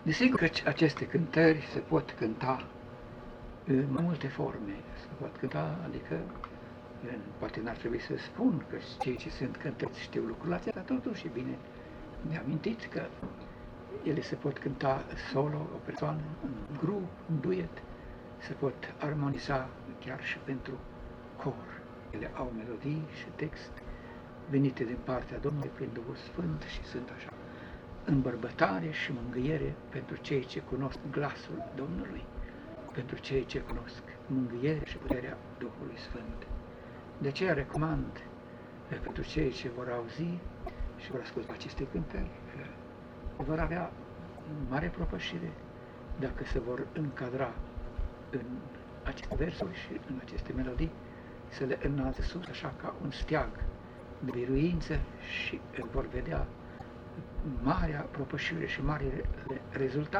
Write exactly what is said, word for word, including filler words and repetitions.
Desigur că aceste cântări se pot cânta în mai multe forme. Se pot cânta, adică, poate n-ar trebui să spun că cei ce sunt cântăți știu lucrul acesta, dar totuși e bine de amintit că ele se pot cânta solo, o persoană, în grup, în duet, se pot armoniza chiar și pentru cor. Ele au melodii și text venite din partea Domnului prin Duhul Sfânt și sunt așa îmbărbătare și mângâiere pentru cei ce cunosc glasul Domnului, pentru cei ce cunosc mângâiere și puterea Duhului Sfânt. De aceea recomand pentru cei ce vor auzi și vor asculta aceste cântări, vor avea mare propășire dacă se vor încadra în aceste versuri și în aceste melodii, să le înalțe sus așa ca un steag de biruință și vor vedea marea propășire și mare rezultat